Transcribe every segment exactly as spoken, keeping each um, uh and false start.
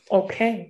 Okay.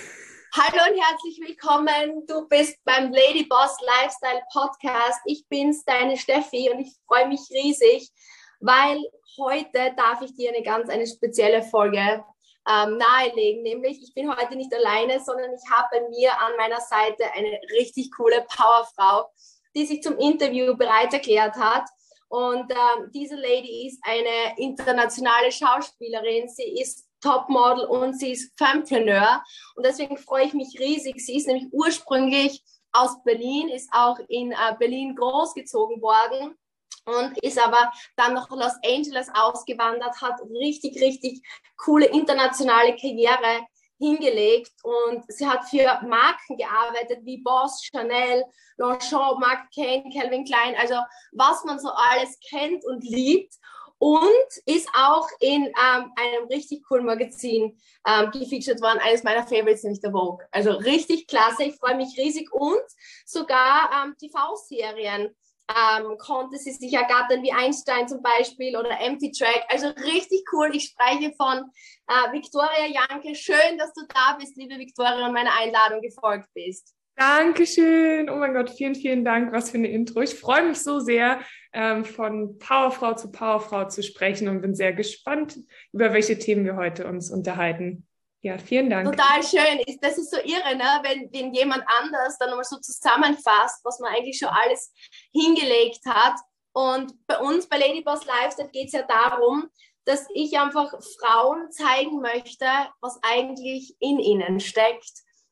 Hallo und herzlich willkommen. Du bist beim Lady Boss Lifestyle Podcast. Ich bin's, deine Steffi, und ich freue mich riesig, weil heute darf ich dir eine ganz eine spezielle Folge ähm, nahelegen. Nämlich, ich bin heute nicht alleine, sondern ich habe bei mir an meiner Seite eine richtig coole Powerfrau, die sich zum Interview bereit erklärt hat. Und ähm, diese Lady ist eine internationale Schauspielerin. Sie ist Topmodel und sie ist Fempreneur. Und deswegen freue ich mich riesig. Sie ist nämlich ursprünglich aus Berlin, ist auch in äh, Berlin großgezogen worden und ist aber dann nach Los Angeles ausgewandert, hat richtig, richtig coole internationale Karriere hingelegt, und sie hat für Marken gearbeitet wie Boss, Chanel, Longchamp, Marc Cain, Calvin Klein, also was man so alles kennt und liebt, und ist auch in ähm, einem richtig coolen Magazin ähm, gefeatured worden, eines meiner Favorites, nämlich der Vogue. Also richtig klasse, ich freue mich riesig, und sogar ähm, T V-Serien ähm, konnte sie sich ergattern, wie Einstein zum Beispiel oder Empty Track. Also richtig cool. Ich spreche von äh, Viktoria Janke. Schön, dass du da bist, liebe Viktoria, und meiner Einladung gefolgt bist. Dankeschön. Oh mein Gott, vielen, vielen Dank. Was für eine Intro. Ich freue mich so sehr, ähm, von Powerfrau zu Powerfrau zu sprechen, und bin sehr gespannt, über welche Themen wir heute uns unterhalten. Ja, vielen Dank. Total schön. Das ist so irre, ne? wenn, wenn jemand anders dann nochmal so zusammenfasst, was man eigentlich schon alles hingelegt hat. Und bei uns, bei Lady Boss Lifestyle, geht es ja darum, dass ich einfach Frauen zeigen möchte, was eigentlich in ihnen steckt.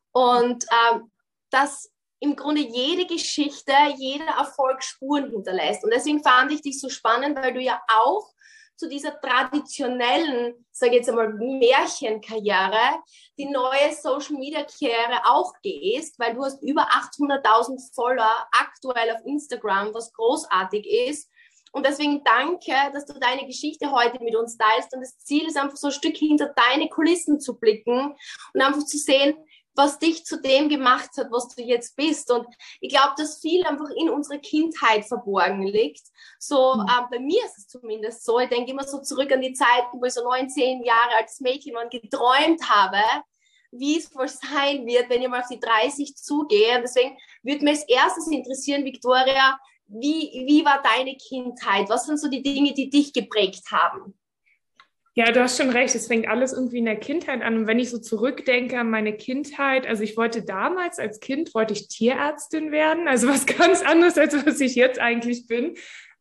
Und ähm, dass im Grunde jede Geschichte, jeder Erfolg Spuren hinterlässt. Und deswegen fand ich dich so spannend, weil du ja auch zu dieser traditionellen, sage ich jetzt einmal, Märchenkarriere, die neue Social-Media-Karriere auch gehst, weil du hast über achthunderttausend Follower aktuell auf Instagram, was großartig ist. Und deswegen danke, dass du deine Geschichte heute mit uns teilst. Und das Ziel ist einfach so ein Stück hinter deine Kulissen zu blicken und einfach zu sehen, was dich zu dem gemacht hat, was du jetzt bist. Und ich glaube, dass viel einfach in unserer Kindheit verborgen liegt. So, mhm. äh, bei mir ist es zumindest so. Ich denke immer so zurück an die Zeiten, wo ich so neun, zehn Jahre altes Mädchen war und geträumt habe, wie es wohl sein wird, wenn ich mal auf die dreißig zugehe. Und deswegen würde mich als erstes interessieren, Viktoria, wie, wie war deine Kindheit? Was sind so die Dinge, die dich geprägt haben? Ja, du hast schon recht. Es fängt alles irgendwie in der Kindheit an. Und wenn ich so zurückdenke an meine Kindheit, also ich wollte damals als Kind, wollte ich Tierärztin werden. Also was ganz anderes, als was ich jetzt eigentlich bin.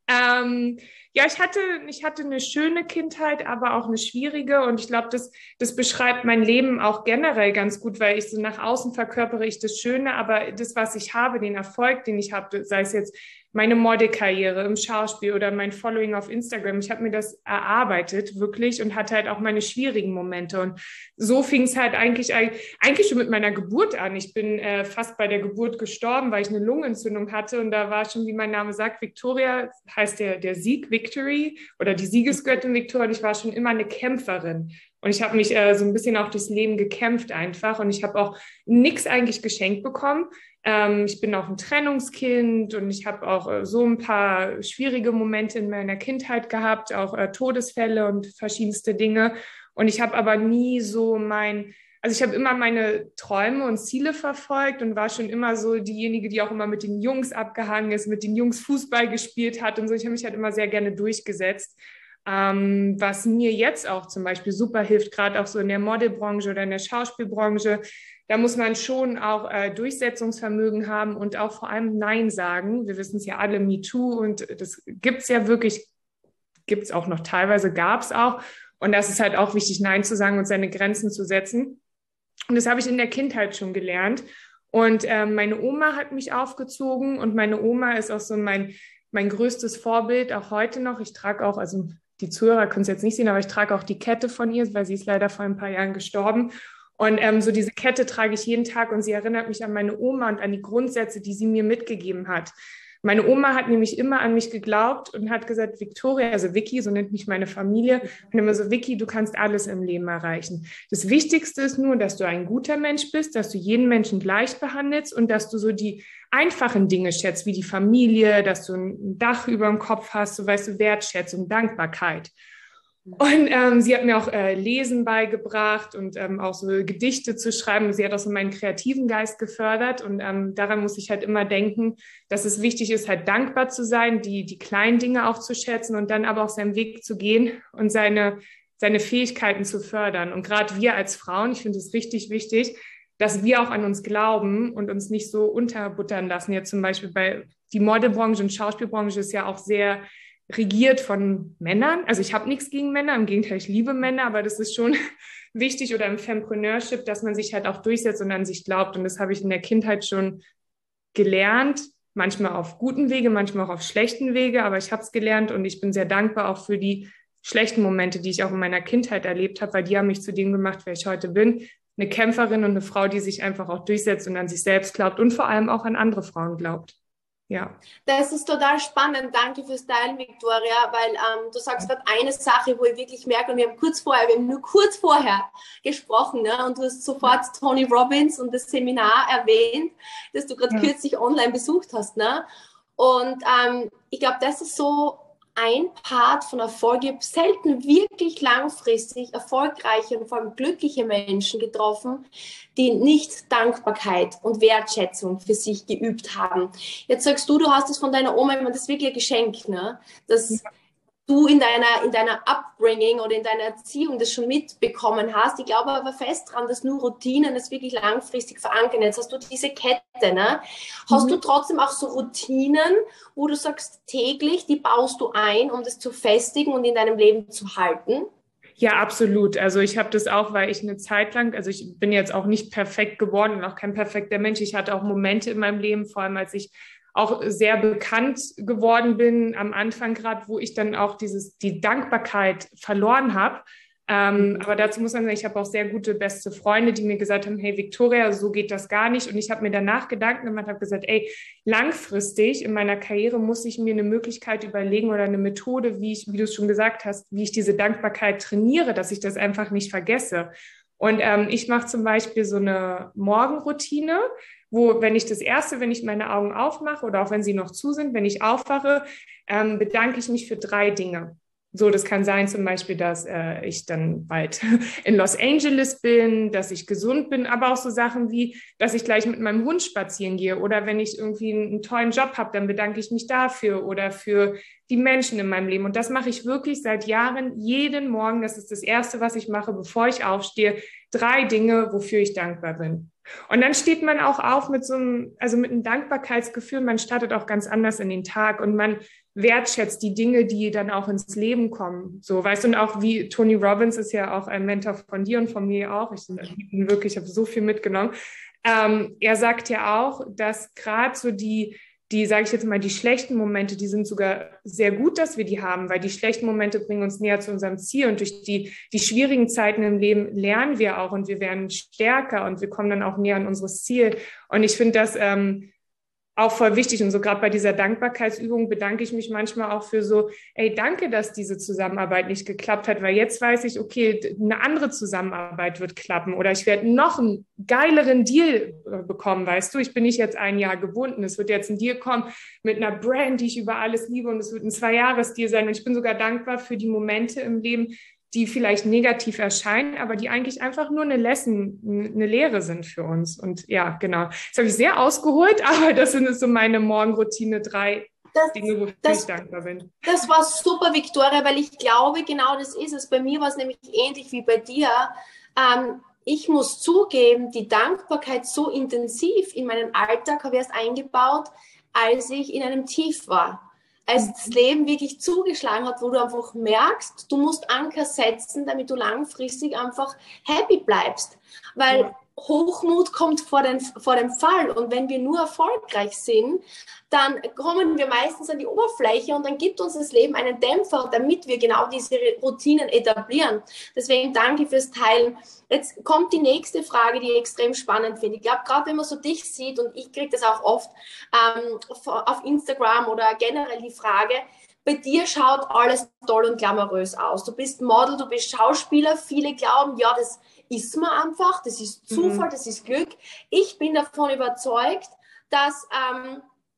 Ähm, ja, ich hatte, ich hatte eine schöne Kindheit, aber auch eine schwierige. Und ich glaube, das, das beschreibt mein Leben auch generell ganz gut, weil ich so nach außen verkörpere ich das Schöne, aber das, was ich habe, den Erfolg, den ich habe, sei es jetzt meine Modelkarriere im Schauspiel oder mein Following auf Instagram. Ich habe mir das erarbeitet, wirklich, und hatte halt auch meine schwierigen Momente. Und so fing es halt eigentlich, eigentlich schon mit meiner Geburt an. Ich bin äh, fast bei der Geburt gestorben, weil ich eine Lungenentzündung hatte. Und da war schon, wie mein Name sagt, Victoria, heißt der, der Sieg, Victory, oder die Siegesgöttin Victoria. Und ich war schon immer eine Kämpferin. Und ich habe mich äh, so ein bisschen auch durchs Leben gekämpft einfach. Und ich habe auch nichts eigentlich geschenkt bekommen. Ähm, ich bin auch ein Trennungskind, und ich habe auch äh, so ein paar schwierige Momente in meiner Kindheit gehabt, auch äh, Todesfälle und verschiedenste Dinge. Und ich habe aber nie so mein, also ich habe immer meine Träume und Ziele verfolgt und war schon immer so diejenige, die auch immer mit den Jungs abgehangen ist, mit den Jungs Fußball gespielt hat und so. Ich habe mich halt immer sehr gerne durchgesetzt. Ähm, was mir jetzt auch zum Beispiel super hilft, gerade auch so in der Modelbranche oder in der Schauspielbranche, da muss man schon auch äh, Durchsetzungsvermögen haben und auch vor allem Nein sagen. Wir wissen es ja alle, MeToo, und das gibt es ja wirklich, gibt es auch noch teilweise, gab es auch. Und das ist halt auch wichtig, Nein zu sagen und seine Grenzen zu setzen. Und das habe ich in der Kindheit schon gelernt. Und ähm, meine Oma hat mich aufgezogen, und meine Oma ist auch so mein, mein größtes Vorbild, auch heute noch. Ich trage auch, also die Zuhörer können es jetzt nicht sehen, aber ich trage auch die Kette von ihr, weil sie ist leider vor ein paar Jahren gestorben. Und ähm, so diese Kette trage ich jeden Tag, und sie erinnert mich an meine Oma und an die Grundsätze, die sie mir mitgegeben hat. Meine Oma hat nämlich immer an mich geglaubt und hat gesagt, Victoria, also Vicky, so nennt mich meine Familie, und immer so, Vicky, du kannst alles im Leben erreichen. Das Wichtigste ist nur, dass du ein guter Mensch bist, dass du jeden Menschen gleich behandelst und dass du so die einfachen Dinge schätzt, wie die Familie, dass du ein Dach über dem Kopf hast, so weißt du, Wertschätzung, Dankbarkeit. Und ähm, sie hat mir auch äh, Lesen beigebracht und ähm, auch so Gedichte zu schreiben. Sie hat auch so meinen kreativen Geist gefördert. Und ähm, daran muss ich halt immer denken, dass es wichtig ist, halt dankbar zu sein, die, die kleinen Dinge auch zu schätzen und dann aber auch seinen Weg zu gehen und seine, seine Fähigkeiten zu fördern. Und gerade wir als Frauen, ich finde es richtig wichtig, dass wir auch an uns glauben und uns nicht so unterbuttern lassen. Jetzt zum Beispiel bei die Modelbranche und Schauspielbranche ist ja auch sehr regiert von Männern. Also ich habe nichts gegen Männer, im Gegenteil, ich liebe Männer, aber das ist schon wichtig oder im Fempreneurship, dass man sich halt auch durchsetzt und an sich glaubt. Und das habe ich in der Kindheit schon gelernt, manchmal auf guten Wege, manchmal auch auf schlechten Wege, aber ich habe es gelernt und ich bin sehr dankbar auch für die schlechten Momente, die ich auch in meiner Kindheit erlebt habe, weil die haben mich zu dem gemacht, wer ich heute bin. Eine Kämpferin und eine Frau, die sich einfach auch durchsetzt und an sich selbst glaubt und vor allem auch an andere Frauen glaubt. Ja. Das ist total spannend. Danke fürs Teilen, Victoria, weil ähm, du sagst gerade eine Sache, wo ich wirklich merke, und wir haben kurz vorher, wir haben nur kurz vorher gesprochen, ne? Und du hast sofort Tony Robbins und das Seminar erwähnt, das du gerade ja. kürzlich online besucht hast. Ne? Und ähm, ich glaube, das ist so ein Part von Erfolg. Ich habe selten wirklich langfristig erfolgreiche und vor allem glückliche Menschen getroffen, die nicht Dankbarkeit und Wertschätzung für sich geübt haben. Jetzt sagst du, du hast es von deiner Oma, ich meine, das ist wirklich ein Geschenk, ne? Dass ja. du in deiner, in deiner Upbringing oder in deiner Erziehung das schon mitbekommen hast. Ich glaube aber fest daran, dass nur Routinen das wirklich langfristig verankern. Jetzt hast du diese Kette, ne? Hast mhm. du trotzdem auch so Routinen, wo du sagst, täglich, die baust du ein, um das zu festigen und in deinem Leben zu halten? Ja, absolut. Also ich habe das auch, weil ich eine Zeit lang, also ich bin jetzt auch nicht perfekt geworden und auch kein perfekter Mensch. Ich hatte auch Momente in meinem Leben, vor allem als ich auch sehr bekannt geworden bin am Anfang gerade, wo ich dann auch dieses, die Dankbarkeit verloren habe. Ähm, aber dazu muss man sagen, ich habe auch sehr gute beste Freunde, die mir gesagt haben, hey Victoria, so geht das gar nicht. Und ich habe mir danach Gedanken gemacht, habe gesagt, ey, langfristig in meiner Karriere muss ich mir eine Möglichkeit überlegen oder eine Methode, wie ich, wie du es schon gesagt hast, wie ich diese Dankbarkeit trainiere, dass ich das einfach nicht vergesse. Und ähm, ich mache zum Beispiel so eine Morgenroutine, wo, wenn ich das erste, wenn ich meine Augen aufmache oder auch wenn sie noch zu sind, wenn ich aufwache, ähm, bedanke ich mich für drei Dinge. So, das kann sein zum Beispiel, dass äh, ich dann bald in Los Angeles bin, dass ich gesund bin, aber auch so Sachen wie, dass ich gleich mit meinem Hund spazieren gehe oder wenn ich irgendwie einen, einen tollen Job habe, dann bedanke ich mich dafür oder für die Menschen in meinem Leben. Und das mache ich wirklich seit Jahren, jeden Morgen. Das ist das Erste, was ich mache, bevor ich aufstehe. Drei Dinge, wofür ich dankbar bin. Und dann steht man auch auf mit so einem, also mit einem Dankbarkeitsgefühl. Man startet auch ganz anders in den Tag und man wertschätzt die Dinge, die dann auch ins Leben kommen. So, weißt du, und auch wie Tony Robbins ist ja auch ein Mentor von dir und von mir auch. Ich bin wirklich, ich habe so viel mitgenommen. Ähm, er sagt ja auch, dass gerade so die, die, sage ich jetzt mal, die schlechten Momente, die sind sogar sehr gut, dass wir die haben, weil die schlechten Momente bringen uns näher zu unserem Ziel und durch die, die schwierigen Zeiten im Leben lernen wir auch und wir werden stärker und wir kommen dann auch näher an unseres Ziel. Und ich finde das ähm, auch voll wichtig und so gerade bei dieser Dankbarkeitsübung bedanke ich mich manchmal auch für so, ey, danke, dass diese Zusammenarbeit nicht geklappt hat, weil jetzt weiß ich, okay, eine andere Zusammenarbeit wird klappen oder ich werde noch einen geileren Deal bekommen, weißt du, ich bin nicht jetzt ein Jahr gebunden, es wird jetzt ein Deal kommen mit einer Brand, die ich über alles liebe und es wird ein Zwei-Jahres-Deal sein und ich bin sogar dankbar für die Momente im Leben, die vielleicht negativ erscheinen, aber die eigentlich einfach nur eine Lesson, eine Lehre sind für uns. Und ja, genau. Das habe ich sehr ausgeholt, aber das sind so meine Morgenroutine, drei das, Dinge, wofür das, ich dankbar bin. Das war super, Victoria, weil ich glaube, genau das ist es. Bei mir war es nämlich ähnlich wie bei dir. Ähm, ich muss zugeben, die Dankbarkeit so intensiv in meinen Alltag habe ich erst eingebaut, als ich in einem Tief war. Als das Leben wirklich zugeschlagen hat, wo du einfach merkst, du musst Anker setzen, damit du langfristig einfach happy bleibst. Weil ja. Hochmut kommt vor, den, vor dem Fall. Und wenn wir nur erfolgreich sind, dann kommen wir meistens an die Oberfläche und dann gibt uns das Leben einen Dämpfer, damit wir genau diese Routinen etablieren. Deswegen danke fürs Teilen. Jetzt kommt die nächste Frage, die ich extrem spannend finde. Ich glaube, gerade wenn man so dich sieht, und ich kriege das auch oft ähm, auf Instagram oder generell die Frage, bei dir schaut alles toll und glamourös aus. Du bist Model, du bist Schauspieler. Viele glauben, ja, das ist man einfach, das ist Zufall, mhm. das ist Glück. Ich bin davon überzeugt, dass ähm,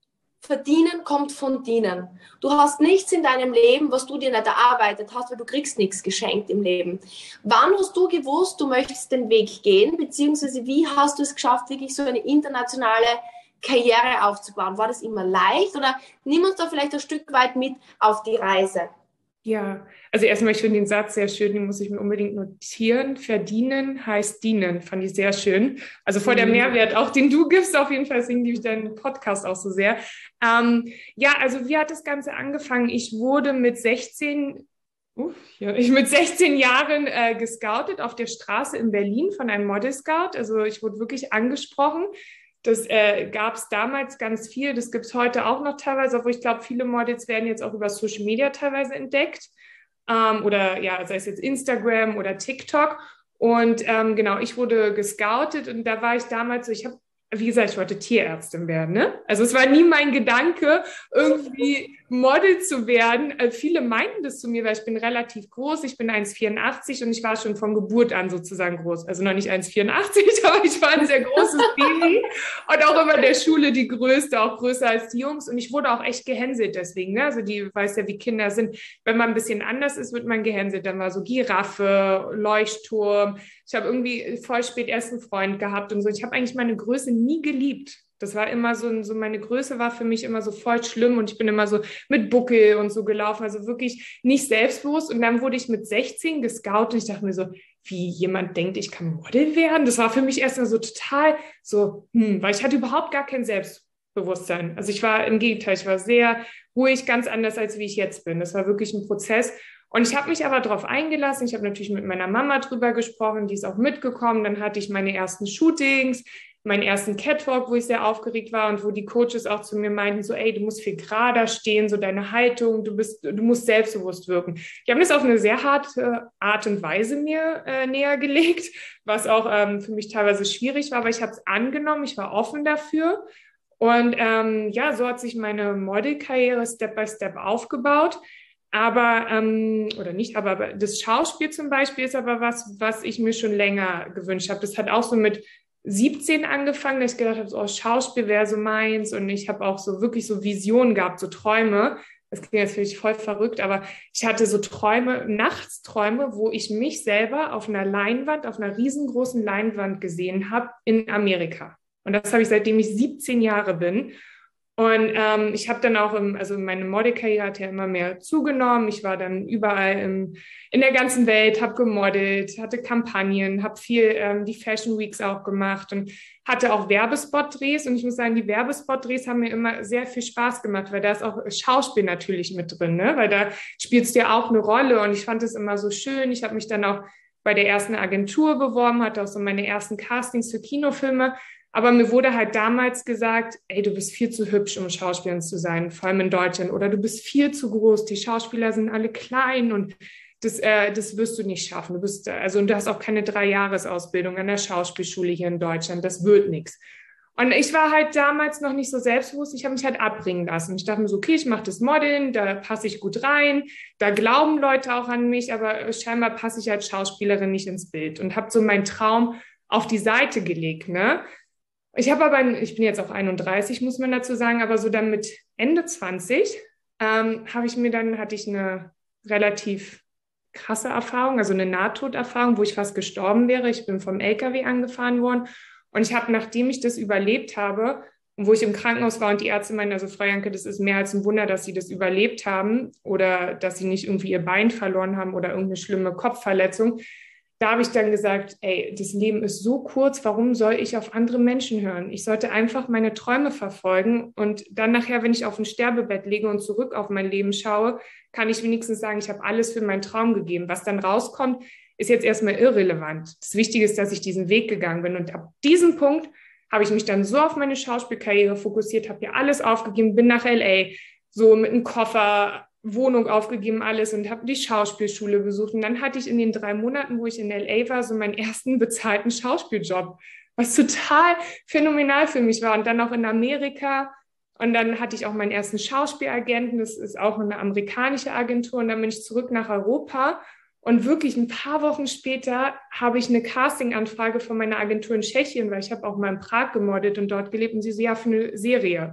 Verdienen kommt von Dienen. Du hast nichts in deinem Leben, was du dir nicht erarbeitet hast, weil du kriegst nichts geschenkt im Leben. Wann hast du gewusst, du möchtest den Weg gehen, beziehungsweise wie hast du es geschafft, wirklich so eine internationale Karriere aufzubauen? War das immer leicht oder nimm uns da vielleicht ein Stück weit mit auf die Reise? Ja, also erstmal, ich finde den Satz sehr schön, den muss ich mir unbedingt notieren. Verdienen heißt dienen, fand ich sehr schön. Also voll der Mehrwert auch, den du gibst auf jeden Fall, deswegen liebe ich deinen Podcast auch so sehr. Ähm, ja, also wie hat das Ganze angefangen? Ich wurde mit sechzehn, uh, ja, ich mit sechzehn Jahren äh, gescoutet auf der Straße in Berlin von einem Model Scout. Also ich wurde wirklich angesprochen. Das äh, gab es damals ganz viel, das gibt es heute auch noch teilweise, obwohl ich glaube, viele Models werden jetzt auch über Social Media teilweise entdeckt ähm, oder ja, sei es jetzt Instagram oder TikTok. Und ähm, genau, ich wurde gescoutet und da war ich damals so, ich habe, wie gesagt, ich wollte Tierärztin werden, ne? Also es war nie mein Gedanke, irgendwie Model zu werden. Also viele meinten das zu mir, weil ich bin relativ groß, ich bin eins Komma vierundachtzig und ich war schon von Geburt an sozusagen groß. Also noch nicht eins Komma vierundachtzig, aber ich war ein sehr großes Baby und auch immer in der Schule die Größte, auch größer als die Jungs. Und ich wurde auch echt gehänselt deswegen, ne? Also die weiß ja, wie Kinder sind. Wenn man ein bisschen anders ist, wird man gehänselt. Dann war so Giraffe, Leuchtturm. Ich habe irgendwie voll spät erst einen Freund gehabt und so. Ich habe eigentlich meine Größe nie geliebt. Das war immer so, so, meine Größe war für mich immer so voll schlimm und ich bin immer so mit Buckel und so gelaufen, also wirklich nicht selbstbewusst. Und dann wurde ich mit sechzehn gescoutet und ich dachte mir so, wie jemand denkt, ich kann Model werden. Das war für mich erstmal so total so, hm, weil ich hatte überhaupt gar kein Selbstbewusstsein. Also ich war im Gegenteil, ich war sehr ruhig, ganz anders als wie ich jetzt bin. Das war wirklich ein Prozess. Und ich habe mich aber darauf eingelassen. Ich habe natürlich mit meiner Mama drüber gesprochen, die ist auch mitgekommen. Dann hatte ich meine ersten Shootings, meinen ersten Catwalk, wo ich sehr aufgeregt war und wo die Coaches auch zu mir meinten, so, ey, du musst viel gerader stehen, so deine Haltung, du bist, du musst selbstbewusst wirken. Die haben das auf eine sehr harte Art und Weise mir äh, näher gelegt, was auch ähm, für mich teilweise schwierig war, aber ich habe es angenommen, ich war offen dafür. Und ähm, ja, so hat sich meine Modelkarriere Step by Step aufgebaut. Aber, ähm, oder nicht, aber das Schauspiel zum Beispiel ist aber was, was ich mir schon länger gewünscht habe. Das hat auch so mit siebzehn angefangen, dass ich gedacht habe, so, oh, Schauspiel wäre so meins. Und ich habe auch so wirklich so Visionen gehabt, so Träume. Das klingt jetzt vielleicht voll verrückt, aber ich hatte so Träume, Nachtsträume, wo ich mich selber auf einer Leinwand, auf einer riesengroßen Leinwand gesehen habe in Amerika. Und das habe ich, seitdem ich siebzehn Jahre bin. Und ähm, ich habe dann auch, im, also meine Modelkarriere hat ja immer mehr zugenommen. Ich war dann überall im, in der ganzen Welt, habe gemodelt, hatte Kampagnen, habe viel ähm, die Fashion Weeks auch gemacht und hatte auch Werbespot-Drehs. Und ich muss sagen, die Werbespot-Drehs haben mir immer sehr viel Spaß gemacht, weil da ist auch Schauspiel natürlich mit drin, ne? Weil da spielst du ja auch eine Rolle. Und ich fand es immer so schön. Ich habe mich dann auch bei der ersten Agentur beworben, hatte auch so meine ersten Castings für Kinofilme. Aber mir wurde halt damals gesagt, ey, du bist viel zu hübsch, um Schauspielerin zu sein, vor allem in Deutschland. Oder du bist viel zu groß, die Schauspieler sind alle klein und das, äh, das wirst du nicht schaffen. Du bist, also, und du hast auch keine Drei-Jahres-Ausbildung an der Schauspielschule hier in Deutschland. Das wird nichts. Und ich war halt damals noch nicht so selbstbewusst. Ich habe mich halt abbringen lassen. Ich dachte mir so, okay, ich mache das Modeln, da passe ich gut rein, da glauben Leute auch an mich, aber scheinbar passe ich als Schauspielerin nicht ins Bild und habe so meinen Traum auf die Seite gelegt, ne? Ich habe aber, ich bin jetzt auch einunddreißig, muss man dazu sagen, aber so dann mit Ende zwanzig ähm, habe ich mir dann, hatte ich eine relativ krasse Erfahrung, also eine Nahtoderfahrung, wo ich fast gestorben wäre. Ich bin vom L K W angefahren worden und ich habe, nachdem ich das überlebt habe und wo ich im Krankenhaus war und die Ärzte meinen, also Frau Janke, das ist mehr als ein Wunder, dass Sie das überlebt haben oder dass Sie nicht irgendwie Ihr Bein verloren haben oder irgendeine schlimme Kopfverletzung. Da habe ich dann gesagt, ey, das Leben ist so kurz, warum soll ich auf andere Menschen hören? Ich sollte einfach meine Träume verfolgen und dann nachher, wenn ich auf ein Sterbebett liege und zurück auf mein Leben schaue, kann ich wenigstens sagen, ich habe alles für meinen Traum gegeben. Was dann rauskommt, ist jetzt erstmal irrelevant. Das Wichtige ist, dass ich diesen Weg gegangen bin und ab diesem Punkt habe ich mich dann so auf meine Schauspielkarriere fokussiert, habe ja alles aufgegeben, bin nach L A, so mit einem Koffer, Wohnung aufgegeben, alles und habe die Schauspielschule besucht. Und dann hatte ich in den drei Monaten, wo ich in L A war, so meinen ersten bezahlten Schauspieljob, was total phänomenal für mich war. Und dann auch in Amerika. Und dann hatte ich auch meinen ersten Schauspielagenten. Das ist auch eine amerikanische Agentur. Und dann bin ich zurück nach Europa. Und wirklich ein paar Wochen später habe ich eine Castinganfrage von meiner Agentur in Tschechien, weil ich habe auch mal in Prag gemodelt und dort gelebt. Und sie so, ja, für eine Serie.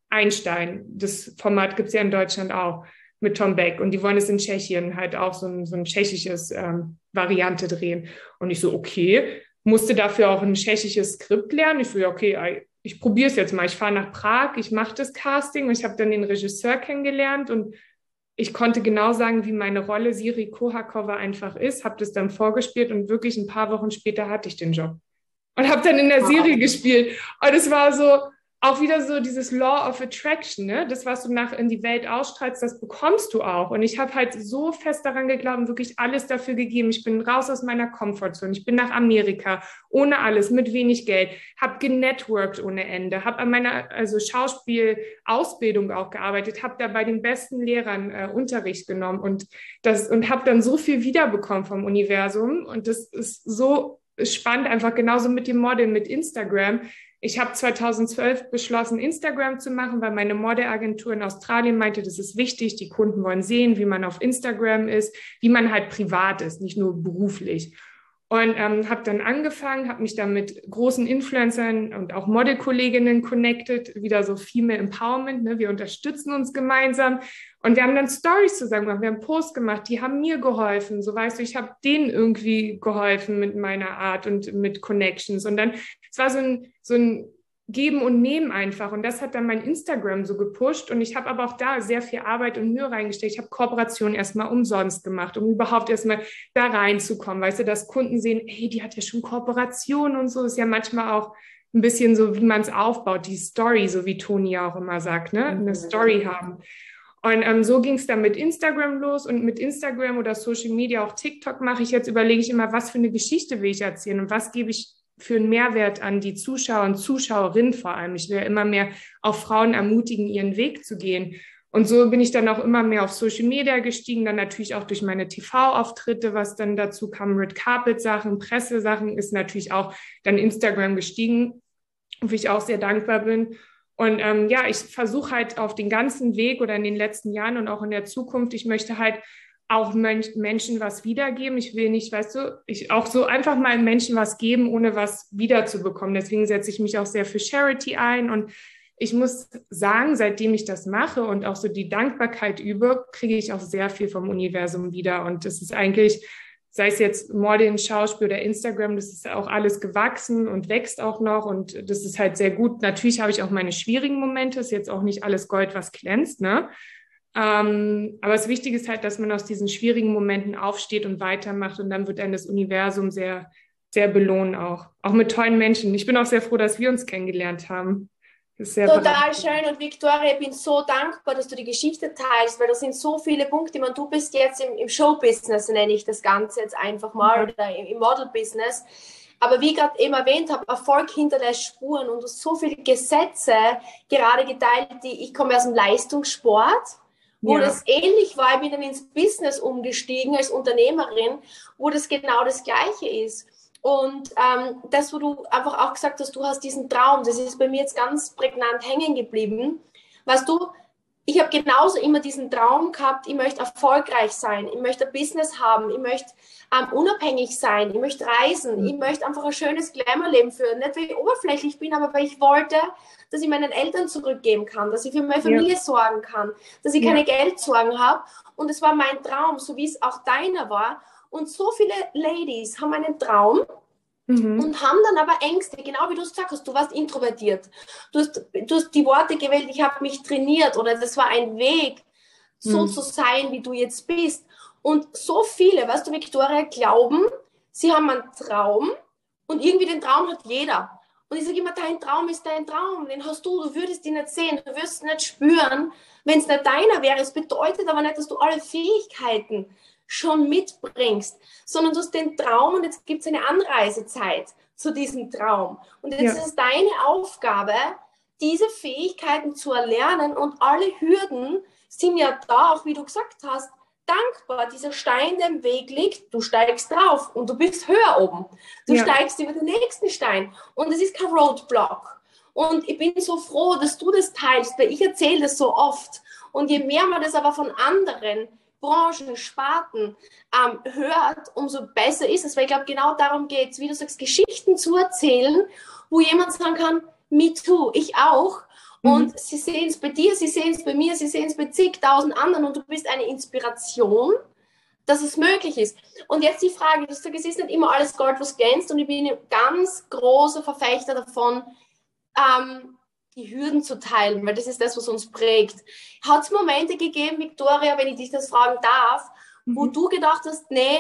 Einstein. Das Format gibt es ja in Deutschland auch mit Tom Beck. Und die wollen es in Tschechien halt auch so ein, so ein tschechisches ähm, Variante drehen. Und ich so, okay, musste dafür auch ein tschechisches Skript lernen. Ich so, ja, okay, ich probiere es jetzt mal. Ich fahre nach Prag, ich mache das Casting. Ich habe dann den Regisseur kennengelernt und ich konnte genau sagen, wie meine Rolle Siri Kohakova einfach ist, habe das dann vorgespielt und wirklich ein paar Wochen später hatte ich den Job. Und habe dann in der Serie gespielt. Und es war so, auch wieder so dieses Law of Attraction, ne? Das, was du nach in die Welt ausstrahlst, das bekommst du auch. Und ich habe halt so fest daran geglaubt und wirklich alles dafür gegeben. Ich bin raus aus meiner Comfortzone. Ich bin nach Amerika, ohne alles, mit wenig Geld, habe genetworked ohne Ende, habe an meiner also Schauspielausbildung auch gearbeitet, habe da bei den besten Lehrern äh, Unterricht genommen und, das, und habe dann so viel wiederbekommen vom Universum. Und das ist so spannend, einfach genauso mit dem Modeln, mit Instagram. Ich habe zweitausendzwölf beschlossen, Instagram zu machen, weil meine Modelagentur in Australien meinte, das ist wichtig. Die Kunden wollen sehen, wie man auf Instagram ist, wie man halt privat ist, nicht nur beruflich. Und ähm, habe dann angefangen, habe mich dann mit großen Influencern und auch Modelkolleginnen connected, wieder so Female Empowerment, ne? Wir unterstützen uns gemeinsam. Und wir haben dann Stories zusammen gemacht, wir haben Posts gemacht, die haben mir geholfen. So weißt du, ich habe denen irgendwie geholfen mit meiner Art und mit Connections. Und dann, es war so ein, so ein Geben und Nehmen einfach. Und das hat dann mein Instagram so gepusht. Und ich habe aber auch da sehr viel Arbeit und Mühe reingesteckt. Ich habe Kooperationen erstmal umsonst gemacht, um überhaupt erstmal da reinzukommen. Weißt du, dass Kunden sehen, hey, die hat ja schon Kooperation und so. Ist ja manchmal auch ein bisschen so, wie man es aufbaut, die Story, so wie Toni auch immer sagt, ne? Eine Story haben. Und ähm, so ging es dann mit Instagram los und mit Instagram oder Social Media, auch TikTok mache ich jetzt, überlege ich immer, was für eine Geschichte will ich erzählen und was gebe ich für einen Mehrwert an die Zuschauer und Zuschauerinnen vor allem. Ich will immer mehr auch Frauen ermutigen, ihren Weg zu gehen. Und so bin ich dann auch immer mehr auf Social Media gestiegen, dann natürlich auch durch meine T V-Auftritte, was dann dazu kam, Red Carpet-Sachen, Pressesachen, ist natürlich auch dann Instagram gestiegen, wofür ich auch sehr dankbar bin. Und ähm, ja, ich versuche halt auf den ganzen Weg oder in den letzten Jahren und auch in der Zukunft, ich möchte halt auch Men- Menschen was wiedergeben. Ich will nicht, weißt du, ich auch so einfach mal Menschen was geben, ohne was wiederzubekommen. Deswegen setze ich mich auch sehr für Charity ein. Und ich muss sagen, seitdem ich das mache und auch so die Dankbarkeit übe, kriege ich auch sehr viel vom Universum wieder. Und das ist eigentlich, sei es jetzt Modeln, Schauspiel oder Instagram, das ist auch alles gewachsen und wächst auch noch. Und das ist halt sehr gut. Natürlich habe ich auch meine schwierigen Momente. Ist jetzt auch nicht alles Gold, was glänzt, ne? Ähm, aber das Wichtige ist halt, dass man aus diesen schwierigen Momenten aufsteht und weitermacht und dann wird einem das Universum sehr, sehr belohnen auch. Auch mit tollen Menschen. Ich bin auch sehr froh, dass wir uns kennengelernt haben. Das ist sehr Total schön und Victoria, ich bin so dankbar, dass du die Geschichte teilst, weil da sind so viele Punkte. Ich meine, du bist jetzt im, im Show-Business, nenne ich das Ganze jetzt einfach mal, oder im, im Model-Business. Aber wie ich gerade eben erwähnt habe, Erfolg hinterlässt Spuren und du hast so viele Gesetze gerade geteilt, die ich komme aus dem Leistungssport, wo ja. das ähnlich war. Ich bin dann ins Business umgestiegen als Unternehmerin, wo das genau das Gleiche ist. Und ähm, das, wo du einfach auch gesagt hast, du hast diesen Traum, das ist bei mir jetzt ganz prägnant hängen geblieben. Weißt du, ich habe genauso immer diesen Traum gehabt, ich möchte erfolgreich sein, ich möchte ein Business haben, ich möchte ähm, unabhängig sein, ich möchte reisen, mhm. ich möchte einfach ein schönes Glamour-Leben führen. Nicht, weil ich oberflächlich bin, aber weil ich wollte, dass ich meinen Eltern zurückgeben kann, dass ich für meine Familie ja. sorgen kann, dass ich ja. keine Geldsorgen habe. Und es war mein Traum, so wie es auch deiner war. Und so viele Ladies haben einen Traum mhm. und haben dann aber Ängste, genau wie du es gesagt hast, du warst introvertiert. Du hast, du hast die Worte gewählt, ich habe mich trainiert oder das war ein Weg, so mhm. zu sein, wie du jetzt bist. Und so viele, weißt du, Victoria, glauben, sie haben einen Traum und irgendwie den Traum hat jeder. Und ich sage immer, dein Traum ist dein Traum, den hast du, du würdest ihn nicht sehen, du wirst ihn nicht spüren, wenn es nicht deiner wäre. Es bedeutet aber nicht, dass du alle Fähigkeiten schon mitbringst, sondern du hast den Traum und jetzt gibt es eine Anreisezeit zu diesem Traum. Und jetzt ja. ist es deine Aufgabe, diese Fähigkeiten zu erlernen und alle Hürden sind ja da, auch wie du gesagt hast, dankbar. Dieser Stein, der im Weg liegt, du steigst drauf und du bist höher oben. Du ja. steigst über den nächsten Stein und es ist kein Roadblock. Und ich bin so froh, dass du das teilst, weil ich erzähle das so oft. Und je mehr man das aber von anderen Branchen, Sparten ähm, hört, umso besser ist es. Weil ich glaube, genau darum geht es, wie du sagst, Geschichten zu erzählen, wo jemand sagen kann, me too, ich auch. Und mhm. sie sehen es bei dir, sie sehen es bei mir, sie sehen es bei zigtausend anderen und du bist eine Inspiration, dass es möglich ist. Und jetzt die Frage, du sagst, es ist nicht immer alles Gold, was glänzt, und ich bin ein ganz großer Verfechter davon, ähm, die Hürden zu teilen, weil das ist das, was uns prägt. Hat es Momente gegeben, Victoria, wenn ich dich das fragen darf, mhm. wo du gedacht hast, nee,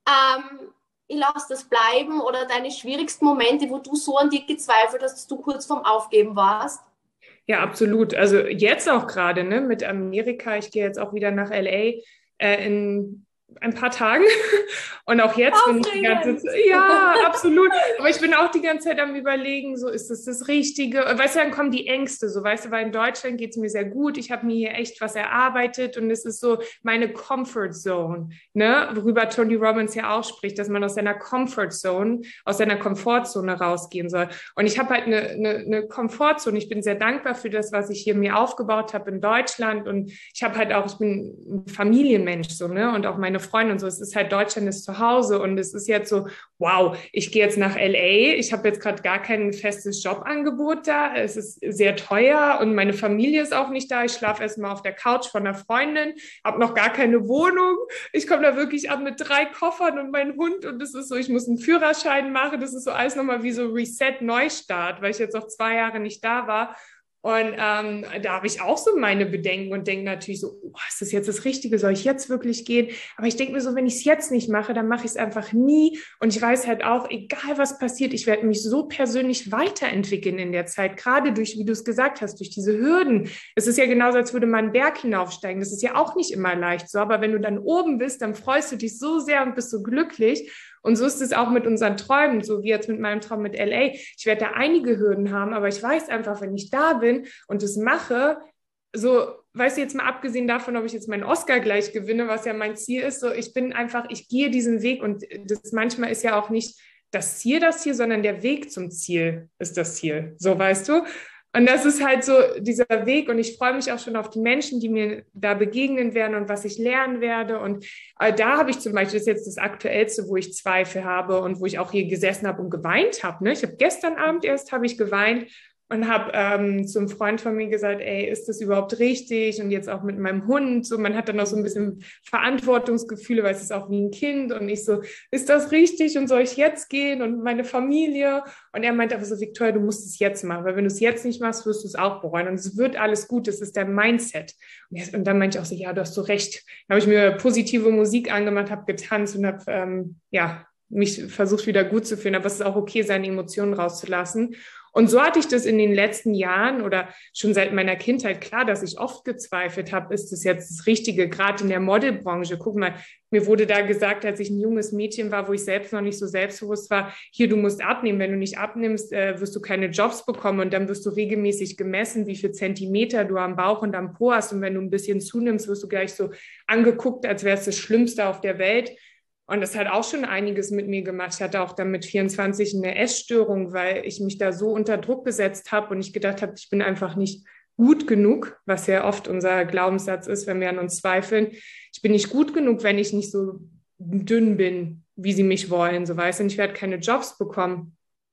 ähm, ich lasse das bleiben, oder deine schwierigsten Momente, wo du so an dir gezweifelt hast, dass du kurz vorm Aufgeben warst? Ja, absolut. Also jetzt auch gerade, ne, mit Amerika. Ich gehe jetzt auch wieder nach L A äh, in ein paar Tagen. Und auch jetzt bin ich die ganze Zeit, ja, absolut. Aber ich bin auch die ganze Zeit am Überlegen, so, ist das das Richtige? Weißt du, dann kommen die Ängste, so, weißt du, weil in Deutschland geht es mir sehr gut. Ich habe mir hier echt was erarbeitet und es ist so meine Comfort Zone, ne, worüber Tony Robbins ja auch spricht, dass man aus seiner Comfort Zone, aus seiner Komfortzone rausgehen soll. Und ich habe halt eine, eine, eine Komfortzone. Ich bin sehr dankbar für das, was ich hier mir aufgebaut habe in Deutschland. Und ich habe halt auch, ich bin ein Familienmensch, so, ne, und auch meine Freunde und so. Es ist halt, Deutschland ist zu Hause, und es ist jetzt so, wow, ich gehe jetzt nach L A, ich habe jetzt gerade gar kein festes Jobangebot da, es ist sehr teuer und meine Familie ist auch nicht da, ich schlafe erstmal auf der Couch von einer Freundin, habe noch gar keine Wohnung, ich komme da wirklich an mit drei Koffern und meinem Hund, und es ist so, ich muss einen Führerschein machen, das ist so alles nochmal wie so Reset, Neustart, weil ich jetzt auch zwei Jahre nicht da war. Und ähm, da habe ich auch so meine Bedenken und denke natürlich so, oh, ist das jetzt das Richtige? Soll ich jetzt wirklich gehen? Aber ich denke mir so, wenn ich es jetzt nicht mache, dann mache ich es einfach nie. Und ich weiß halt auch, egal was passiert, ich werde mich so persönlich weiterentwickeln in der Zeit, gerade durch, wie du es gesagt hast, durch diese Hürden. Es ist ja genauso, als würde man einen Berg hinaufsteigen. Das ist ja auch nicht immer leicht so. Aber wenn du dann oben bist, dann freust du dich so sehr und bist so glücklich. Und so ist es auch mit unseren Träumen, so wie jetzt mit meinem Traum mit L A. Ich werde da einige Hürden haben, aber ich weiß einfach, wenn ich da bin und es mache, so, weißt du, jetzt mal abgesehen davon, ob ich jetzt meinen Oscar gleich gewinne, was ja mein Ziel ist, so, ich bin einfach, ich gehe diesen Weg, und das manchmal ist ja auch nicht das Ziel das Ziel, sondern der Weg zum Ziel ist das Ziel, so, weißt du? Und das ist halt so dieser Weg, und ich freue mich auch schon auf die Menschen, die mir da begegnen werden und was ich lernen werde. Und äh, da habe ich zum Beispiel, das ist jetzt das Aktuellste, wo ich Zweifel habe und wo ich auch hier gesessen habe und geweint habe. Ne? Ich habe gestern Abend erst habe ich geweint und habe ähm, zum Freund von mir gesagt, ey, ist das überhaupt richtig? Und jetzt auch mit meinem Hund, so, man hat dann noch so ein bisschen Verantwortungsgefühle, weil es ist auch wie ein Kind, und ich so, ist das richtig und soll ich jetzt gehen und meine Familie? Und er meinte aber so, Victoria, du musst es jetzt machen, weil wenn du es jetzt nicht machst, wirst du es auch bereuen, und es wird alles gut, das ist dein Mindset. Und, er, und dann meinte ich auch so, ja, du hast so recht. Dann habe ich mir positive Musik angemacht, habe getanzt und habe, ähm, ja, mich versucht wieder gut zu fühlen, aber es ist auch okay, seine Emotionen rauszulassen. Und so hatte ich das in den letzten Jahren oder schon seit meiner Kindheit, klar, dass ich oft gezweifelt habe, ist das jetzt das Richtige, gerade in der Modelbranche. Guck mal, mir wurde da gesagt, als ich ein junges Mädchen war, wo ich selbst noch nicht so selbstbewusst war, hier, du musst abnehmen. Wenn du nicht abnimmst, äh, wirst du keine Jobs bekommen, und dann wirst du regelmäßig gemessen, wie viel Zentimeter du am Bauch und am Po hast. Und wenn du ein bisschen zunimmst, wirst du gleich so angeguckt, als wäre es das Schlimmste auf der Welt. Und das hat auch schon einiges mit mir gemacht. Ich hatte auch dann mit vierundzwanzig eine Essstörung, weil ich mich da so unter Druck gesetzt habe und ich gedacht habe, ich bin einfach nicht gut genug, was ja oft unser Glaubenssatz ist, wenn wir an uns zweifeln. Ich bin nicht gut genug, wenn ich nicht so dünn bin, wie sie mich wollen, so weißt du. Und ich werde keine Jobs bekommen.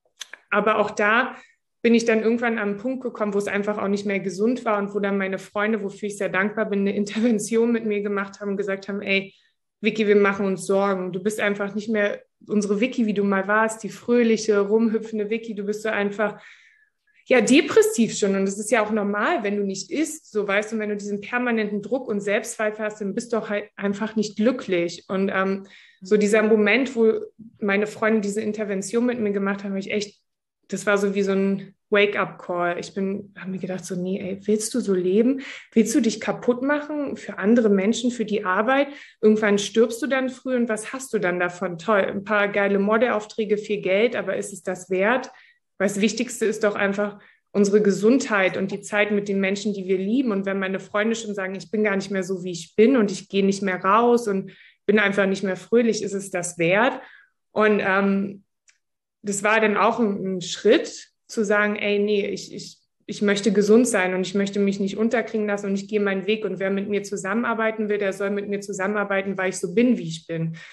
Aber auch da bin ich dann irgendwann an einen Punkt gekommen, wo es einfach auch nicht mehr gesund war und wo dann meine Freunde, wofür ich sehr dankbar bin, eine Intervention mit mir gemacht haben und gesagt haben, ey, Vicky, wir machen uns Sorgen. Du bist einfach nicht mehr unsere Vicky, wie du mal warst, die fröhliche, rumhüpfende Vicky. Du bist so einfach, ja, depressiv schon. Und das ist ja auch normal, wenn du nicht isst, so weißt du, wenn du diesen permanenten Druck und Selbstzweifel hast, dann bist du auch halt einfach nicht glücklich. Und ähm, so dieser Moment, wo meine Freunde diese Intervention mit mir gemacht haben, habe ich echt, das war so wie so ein Wake-up-Call. Ich bin, habe mir gedacht so, nee, ey, willst du so leben? Willst du dich kaputt machen für andere Menschen, für die Arbeit? Irgendwann stirbst du dann früh, und was hast du dann davon? Toll, ein paar geile Modelaufträge, viel Geld, aber ist es das wert? Weil das Wichtigste ist doch einfach unsere Gesundheit und die Zeit mit den Menschen, die wir lieben. Und wenn meine Freunde schon sagen, ich bin gar nicht mehr so, wie ich bin, und ich gehe nicht mehr raus und bin einfach nicht mehr fröhlich, ist es das wert? Und ähm, das war dann auch ein, ein Schritt, zu sagen, ey, nee, ich, ich, ich möchte gesund sein und ich möchte mich nicht unterkriegen lassen und ich gehe meinen Weg, und wer mit mir zusammenarbeiten will, der soll mit mir zusammenarbeiten, weil ich so bin, wie ich bin.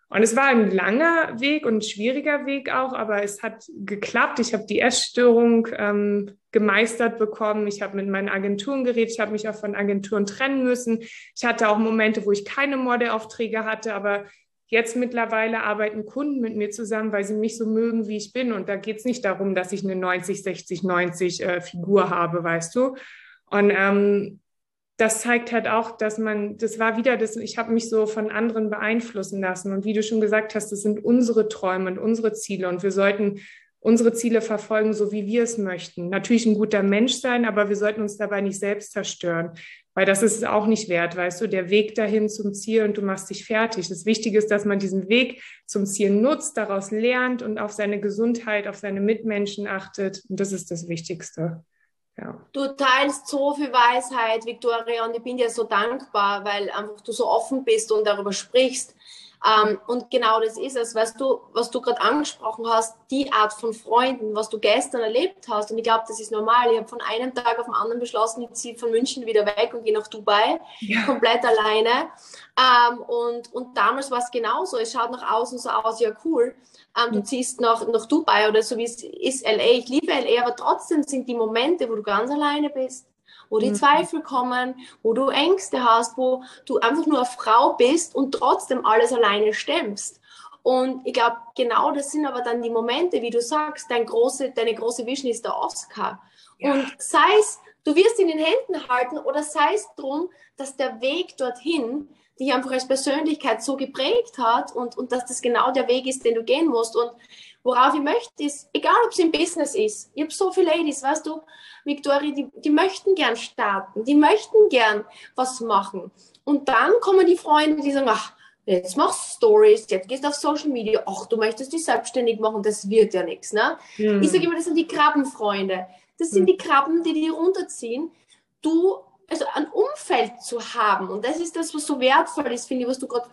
Und es war ein langer Weg und ein schwieriger Weg auch, aber es hat geklappt. Ich habe die Essstörung ähm, gemeistert bekommen. Ich habe mit meinen Agenturen geredet. Ich habe mich auch von Agenturen trennen müssen. Ich hatte auch Momente, wo ich keine Modelaufträge hatte, aber jetzt mittlerweile arbeiten Kunden mit mir zusammen, weil sie mich so mögen, wie ich bin. Und da geht es nicht darum, dass ich eine neunzig, sechzig, neunzig äh, Figur habe, weißt du. Und ähm, das zeigt halt auch, dass man, das war wieder das, ich habe mich so von anderen beeinflussen lassen. Und wie du schon gesagt hast, das sind unsere Träume und unsere Ziele. Und wir sollten unsere Ziele verfolgen, so wie wir es möchten. Natürlich ein guter Mensch sein, aber wir sollten uns dabei nicht selbst zerstören. Weil das ist es auch nicht wert, weißt du, der Weg dahin zum Ziel und du machst dich fertig. Das Wichtige ist, dass man diesen Weg zum Ziel nutzt, daraus lernt und auf seine Gesundheit, auf seine Mitmenschen achtet. Und das ist das Wichtigste. Ja. Du teilst so viel Weisheit, Viktoria, und ich bin dir so dankbar, weil einfach du so offen bist und darüber sprichst. Ähm, und genau das ist es, weißt du, was du gerade angesprochen hast, die Art von Freunden, was du gestern erlebt hast. Und ich glaube, das ist normal. Ich habe von einem Tag auf den anderen beschlossen, ich ziehe von München wieder weg und gehe nach Dubai, ja. Komplett alleine. Ähm, und, und damals war es genauso. Es schaut nach außen so aus, ja cool. Ähm, du ziehst nach, nach Dubai oder so wie es ist L A. Ich liebe L A, aber trotzdem sind die Momente, wo du ganz alleine bist, wo die Zweifel kommen, wo du Ängste hast, wo du einfach nur eine Frau bist und trotzdem alles alleine stemmst. Und ich glaube, genau das sind aber dann die Momente, wie du sagst, dein große, deine große Vision ist der Oscar. Ja. Und sei es, du wirst ihn in den Händen halten oder sei es drum, dass der Weg dorthin dich einfach als Persönlichkeit so geprägt hat und, und dass das genau der Weg ist, den du gehen musst. Und worauf ich möchte, ist, egal ob es im Business ist, ich habe so viele Ladies, weißt du, Viktoria, die, die möchten gern starten, die möchten gern was machen. Und dann kommen die Freunde, die sagen, ach, jetzt machst du Stories, jetzt gehst du auf Social Media, ach, du möchtest dich selbstständig machen, das wird ja nichts. Ne? Mhm. Ich sage immer, das sind die Krabbenfreunde. Das sind mhm. die Krabben, die dich runterziehen. Du, also ein Umfeld zu haben, und das ist das, was so wertvoll ist, finde ich, was du gerade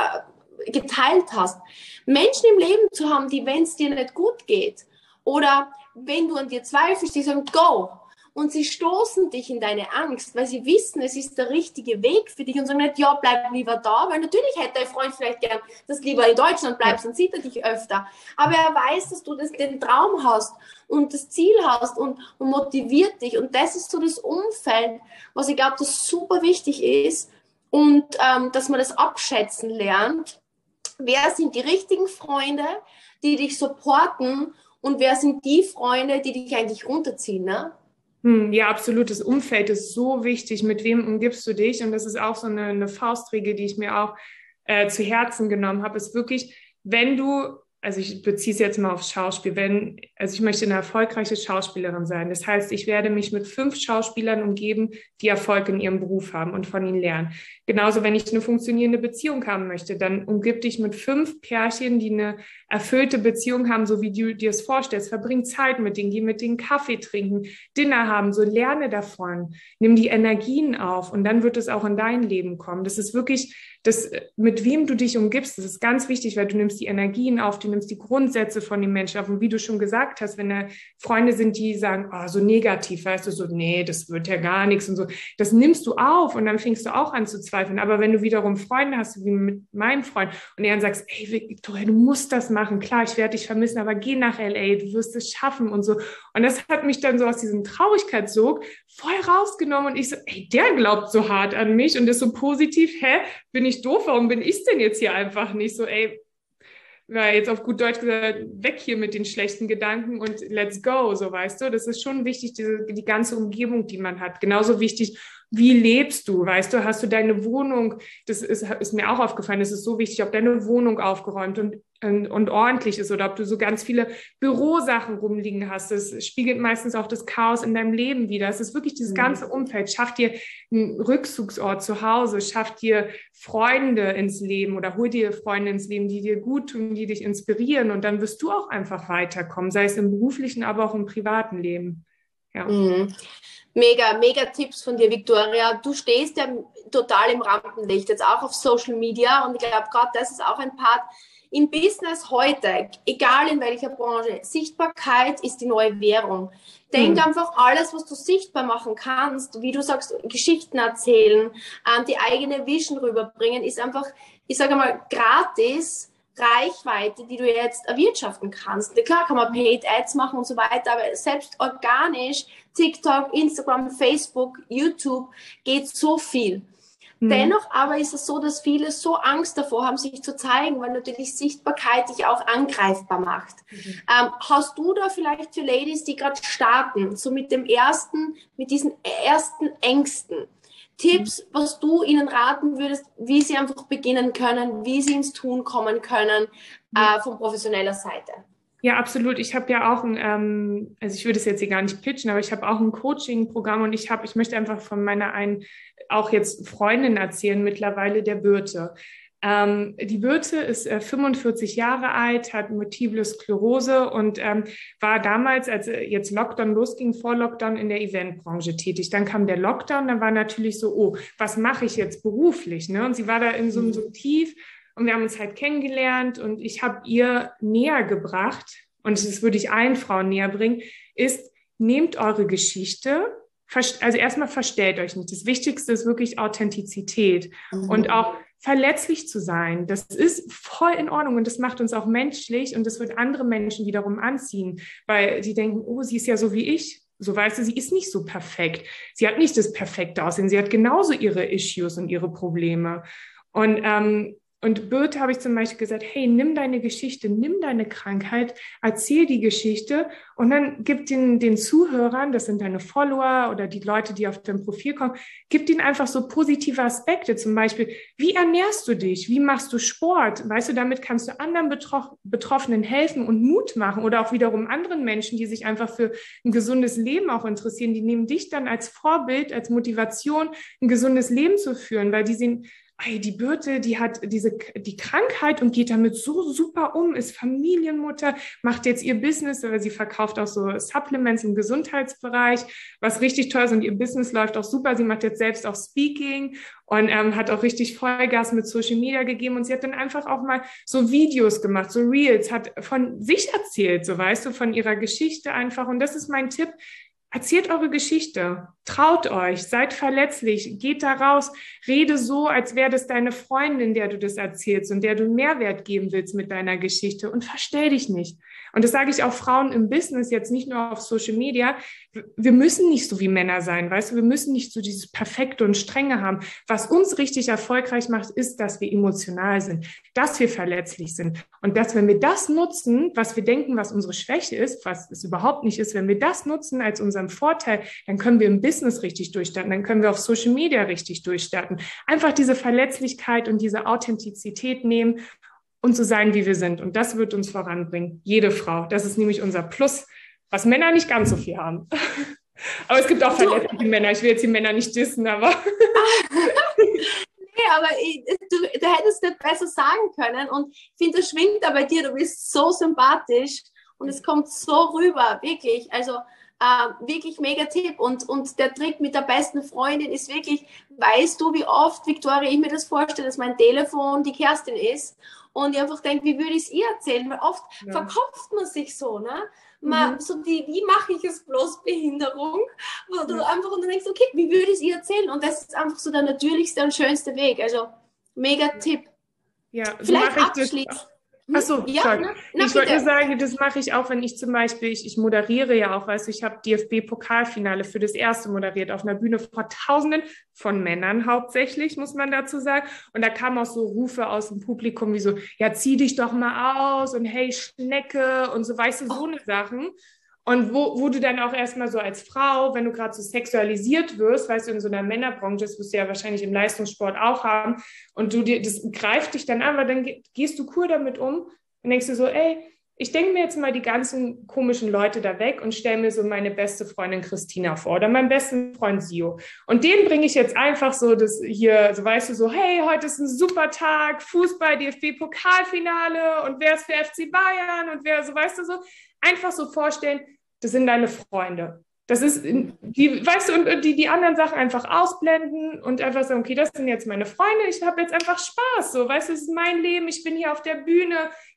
äh, geteilt hast. Menschen im Leben zu haben, die, wenn es dir nicht gut geht, oder wenn du an dir zweifelst, die sagen, go. Und sie stoßen dich in deine Angst, weil sie wissen, es ist der richtige Weg für dich und sagen nicht, ja, bleib lieber da, weil natürlich hätte dein Freund vielleicht gern, dass du lieber in Deutschland bleibst, dann sieht er dich öfter. Aber er weiß, dass du das, den Traum hast und das Ziel hast und, und motiviert dich. Und das ist so das Umfeld, was ich glaube, das super wichtig ist und ähm, dass man das abschätzen lernt. Wer sind die richtigen Freunde, die dich supporten und wer sind die Freunde, die dich eigentlich runterziehen, ne? Ja, absolut. Das Umfeld ist so wichtig. Mit wem umgibst du dich? Und das ist auch so eine, eine Faustregel, die ich mir auch äh, zu Herzen genommen habe, ist wirklich, wenn du, also ich beziehe es jetzt mal aufs Schauspiel, wenn, also ich möchte eine erfolgreiche Schauspielerin sein. Das heißt, ich werde mich mit fünf Schauspielern umgeben, die Erfolg in ihrem Beruf haben und von ihnen lernen. Genauso, wenn ich eine funktionierende Beziehung haben möchte, dann umgib dich mit fünf Pärchen, die eine erfüllte Beziehung haben, so wie du dir es vorstellst. Verbring Zeit mit denen, geh mit denen Kaffee trinken, Dinner haben, so lerne davon. Nimm die Energien auf und dann wird es auch in dein Leben kommen. Das ist wirklich, das, mit wem du dich umgibst, das ist ganz wichtig, weil du nimmst die Energien auf, du nimmst die Grundsätze von den Menschen auf. Und wie du schon gesagt hast, wenn da Freunde sind, die sagen, oh, so negativ, weißt du, so, nee, das wird ja gar nichts und so, das nimmst du auf und dann fängst du auch an zu zweifeln. Aber wenn du wiederum Freunde hast, wie mit meinem Freund, und er dann sagst, ey, Viktoria, du musst das machen, klar, ich werde dich vermissen, aber geh nach L A, du wirst es schaffen und so. Und das hat mich dann so aus diesem Traurigkeitssog voll rausgenommen und ich so, ey, der glaubt so hart an mich und ist so positiv, hä, bin ich doof, warum bin ich denn jetzt hier einfach nicht so, ey, weil jetzt auf gut Deutsch gesagt, weg hier mit den schlechten Gedanken und let's go, so weißt du. Das ist schon wichtig, diese, die ganze Umgebung, die man hat. Genauso wichtig, wie lebst du, weißt du, hast du deine Wohnung, das ist, ist mir auch aufgefallen, das ist so wichtig, ob deine Wohnung aufgeräumt und, und, und ordentlich ist oder ob du so ganz viele Bürosachen rumliegen hast. Das spiegelt meistens auch das Chaos in deinem Leben wider. Es ist wirklich dieses ganze Umfeld. Schaff dir einen Rückzugsort zu Hause, schaff dir Freunde ins Leben oder hol dir Freunde ins Leben, die dir gut tun, die dich inspirieren und dann wirst du auch einfach weiterkommen, sei es im beruflichen, aber auch im privaten Leben. Ja. Mhm. Mega, mega Tipps von dir, Viktoria. Du stehst ja total im Rampenlicht, jetzt auch auf Social Media und ich glaube, gerade das ist auch ein Part im Business heute, egal in welcher Branche. Sichtbarkeit ist die neue Währung. Denk mhm. einfach, alles, was du sichtbar machen kannst, wie du sagst, Geschichten erzählen, ähm, die eigene Vision rüberbringen, ist einfach, ich sage mal, gratis Reichweite, die du jetzt erwirtschaften kannst. Klar kann man Paid Ads machen und so weiter, aber selbst organisch, TikTok, Instagram, Facebook, YouTube, geht so viel. Mhm. Dennoch aber ist es so, dass viele so Angst davor haben, sich zu zeigen, weil natürlich Sichtbarkeit dich auch angreifbar macht. Mhm. Ähm, hast du da vielleicht für Ladies, die gerade starten, so mit dem ersten, mit diesen ersten Ängsten, Tipps, was du ihnen raten würdest, wie sie einfach beginnen können, wie sie ins Tun kommen können, äh, von professioneller Seite? Ja, absolut. Ich habe ja auch ein, ähm, also ich würde es jetzt hier gar nicht pitchen, aber ich habe auch ein Coaching-Programm und ich habe, ich möchte einfach von meiner einen, auch jetzt Freundin erzählen, mittlerweile der Birte. Ähm, die Birte ist äh, fünfundvierzig Jahre alt, hat Multiple Sklerose und ähm, war damals, als äh, jetzt Lockdown losging, vor Lockdown in der Eventbranche tätig. Dann kam der Lockdown, dann war natürlich so, oh, was mache ich jetzt beruflich? Ne? Und sie war da in so einem so Tief und wir haben uns halt kennengelernt und ich habe ihr näher gebracht, und das würde ich allen Frauen näher bringen, ist, nehmt eure Geschichte, also erstmal verstellt euch nicht. Das Wichtigste ist wirklich Authentizität mhm. und auch verletzlich zu sein. Das ist voll in Ordnung und das macht uns auch menschlich und das wird andere Menschen wiederum anziehen, weil die denken, oh, sie ist ja so wie ich. So, weißt du, sie ist nicht so perfekt. Sie hat nicht das perfekte Aussehen. Sie hat genauso ihre Issues und ihre Probleme. Und ähm, Und Birte habe ich zum Beispiel gesagt, hey, nimm deine Geschichte, nimm deine Krankheit, erzähl die Geschichte und dann gib den, den Zuhörern, das sind deine Follower oder die Leute, die auf dein Profil kommen, gib ihnen einfach so positive Aspekte, zum Beispiel, wie ernährst du dich, wie machst du Sport, weißt du, damit kannst du anderen Betroff- Betroffenen helfen und Mut machen oder auch wiederum anderen Menschen, die sich einfach für ein gesundes Leben auch interessieren, die nehmen dich dann als Vorbild, als Motivation, ein gesundes Leben zu führen, weil die sehen, hey, die Birte, die hat diese, die Krankheit und geht damit so super um, ist Familienmutter, macht jetzt ihr Business, aber sie verkauft auch so Supplements im Gesundheitsbereich, was richtig toll ist und ihr Business läuft auch super. Sie macht jetzt selbst auch Speaking und ähm, hat auch richtig Vollgas mit Social Media gegeben und sie hat dann einfach auch mal so Videos gemacht, so Reels, hat von sich erzählt, so weißt du, von ihrer Geschichte einfach und das ist mein Tipp. Erzählt eure Geschichte, traut euch, seid verletzlich, geht da raus, rede so, als wäre das deine Freundin, der du das erzählst und der du Mehrwert geben willst mit deiner Geschichte und verstell dich nicht. Und das sage ich auch Frauen im Business, jetzt nicht nur auf Social Media, wir müssen nicht so wie Männer sein, weißt du, wir müssen nicht so dieses Perfekte und Strenge haben. Was uns richtig erfolgreich macht, ist, dass wir emotional sind, dass wir verletzlich sind und dass, wenn wir das nutzen, was wir denken, was unsere Schwäche ist, was es überhaupt nicht ist, wenn wir das nutzen als unseren Vorteil, dann können wir im Business richtig durchstarten, dann können wir auf Social Media richtig durchstarten. Einfach diese Verletzlichkeit und diese Authentizität nehmen und so sein, wie wir sind. Und das wird uns voranbringen. Jede Frau. Das ist nämlich unser Plus, was Männer nicht ganz so viel haben. Aber es gibt auch verletzliche Männer. Ich will jetzt die Männer nicht dissen, aber... Nee, aber ich, du, du hättest das besser sagen können. Und ich finde, das schwingt da bei dir. Du bist so sympathisch und es kommt so rüber, wirklich. Also äh, wirklich mega Tipp. Und, und der Trick mit der besten Freundin ist wirklich, weißt du, wie oft, Victoria, ich mir das vorstelle, dass mein Telefon die Kerstin ist und ich einfach denke, wie würde ich es ihr erzählen? Weil oft ja. verkopft man sich so, ne? Man, mhm. so die, wie mache ich es bloß Behinderung? Wo du ja. einfach und du denkst, okay, wie würde ich es ihr erzählen? Und das ist einfach so der natürlichste und schönste Weg. Also mega ja. Tipp. Ja, so vielleicht abschließend. Ach so, ja, na, na, ich wollte nur sagen, das mache ich auch, wenn ich zum Beispiel, ich, ich moderiere ja auch, weißt du, ich habe D F B-Pokalfinale für das erste moderiert auf einer Bühne vor Tausenden von Männern hauptsächlich, muss man dazu sagen. Und da kamen auch so Rufe aus dem Publikum wie so, ja, zieh dich doch mal aus und hey, Schnecke und so, weißt du, so eine Sachen. Und wo, wo du dann auch erstmal so als Frau, wenn du gerade so sexualisiert wirst, weißt du, in so einer Männerbranche, das wirst du ja wahrscheinlich im Leistungssport auch haben, und du dir, das greift dich dann an, weil dann gehst du cool damit um und denkst du so, ey, ich denke mir jetzt mal die ganzen komischen Leute da weg und stelle mir so meine beste Freundin Christina vor oder meinen besten Freund Sio. Und den bringe ich jetzt einfach so das hier, so weißt du, so, hey, heute ist ein super Tag, Fußball, D F B-Pokalfinale und wer ist für F C Bayern und wer, so weißt du so, einfach so vorstellen, das sind deine Freunde. Das ist, die, weißt du, und die, die anderen Sachen einfach ausblenden und einfach sagen, okay, das sind jetzt meine Freunde, ich habe jetzt einfach Spaß, so, weißt du, es ist mein Leben, ich bin hier auf der Bühne,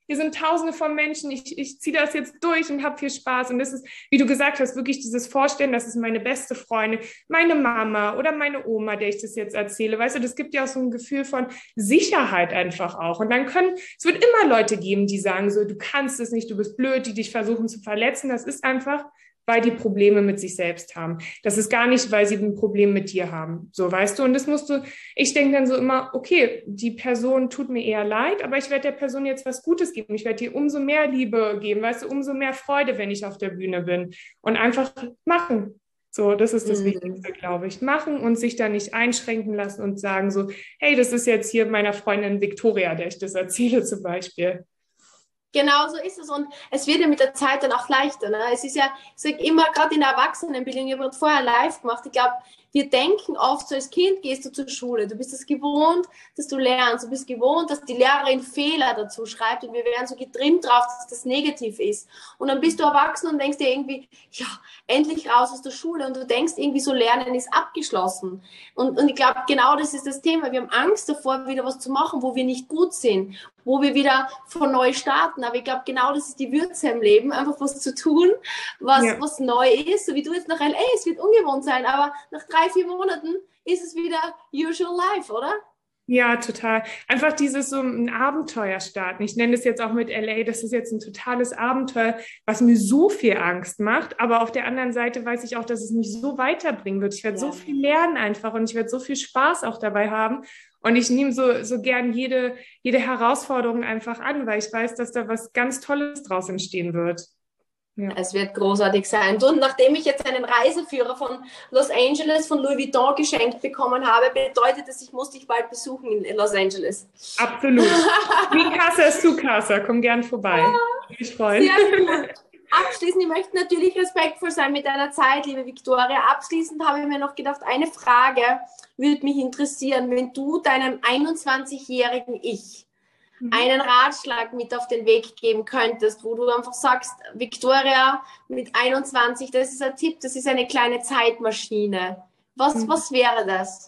hier sind Tausende von Menschen, ich, ich ziehe das jetzt durch und habe viel Spaß. Und das ist, wie du gesagt hast, wirklich dieses Vorstellen, das ist meine beste Freundin, meine Mama oder meine Oma, der ich das jetzt erzähle. Weißt du, das gibt ja auch so ein Gefühl von Sicherheit einfach auch. Und dann können, es wird immer Leute geben, die sagen so, du kannst es nicht, du bist blöd, die dich versuchen zu verletzen. Das ist einfach, weil die Probleme mit sich selbst haben. Das ist gar nicht, weil sie ein Problem mit dir haben. So, weißt du? Und das musst du, ich denke dann so immer, okay, die Person tut mir eher leid, aber ich werde der Person jetzt was Gutes geben. Ich werde ihr umso mehr Liebe geben, weißt du, umso mehr Freude, wenn ich auf der Bühne bin. Und einfach machen. So, das ist das Mhm. Wichtigste, glaube ich. Machen und sich da nicht einschränken lassen und sagen so, hey, das ist jetzt hier meiner Freundin Victoria, der ich das erzähle zum Beispiel. Genau so ist es und es wird ja mit der Zeit dann auch leichter. Ne? Es ist ja, ich sage immer, gerade in der Erwachsenenbildung, ich habe gerade vorher live gemacht, ich glaube, wir denken oft so, als Kind gehst du zur Schule, du bist es gewohnt, dass du lernst, du bist gewohnt, dass die Lehrerin Fehler dazu schreibt und wir werden so getrimmt drauf, dass das negativ ist. Und dann bist du erwachsen und denkst dir irgendwie, ja, endlich raus aus der Schule und du denkst irgendwie so, Lernen ist abgeschlossen. Und, und ich glaube, genau das ist das Thema. Wir haben Angst davor, wieder was zu machen, wo wir nicht gut sind, wo wir wieder von neu starten. Aber ich glaube, genau das ist die Würze im Leben, einfach was zu tun, was, ja. was neu ist, so wie du jetzt nach L A, es wird ungewohnt sein, aber nach drei, vier Monaten ist es wieder usual life, oder? Ja, total. Einfach dieses so ein Abenteuer starten. Ich nenne es jetzt auch mit L A, das ist jetzt ein totales Abenteuer, was mir so viel Angst macht. Aber auf der anderen Seite weiß ich auch, dass es mich so weiterbringen wird. Ich werde ja. so viel lernen einfach und ich werde so viel Spaß auch dabei haben. Und ich nehme so, so gern jede, jede Herausforderung einfach an, weil ich weiß, dass da was ganz Tolles draus entstehen wird. Ja. Es wird großartig sein. Und nachdem ich jetzt einen Reiseführer von Los Angeles von Louis Vuitton geschenkt bekommen habe, bedeutet das, ich muss dich bald besuchen in Los Angeles. Absolut. Wie Casa ist zu Casa. Komm gern vorbei. Ja, ich freue mich. Sehr gut. Abschließend, ich möchte natürlich respektvoll sein mit deiner Zeit, liebe Victoria. Abschließend habe ich mir noch gedacht, eine Frage würde mich interessieren, wenn du deinem einundzwanzigjährigen Ich einen Ratschlag mit auf den Weg geben könntest, wo du einfach sagst, Victoria mit einundzwanzig, das ist ein Tipp, das ist eine kleine Zeitmaschine. Was, mhm. was wäre das?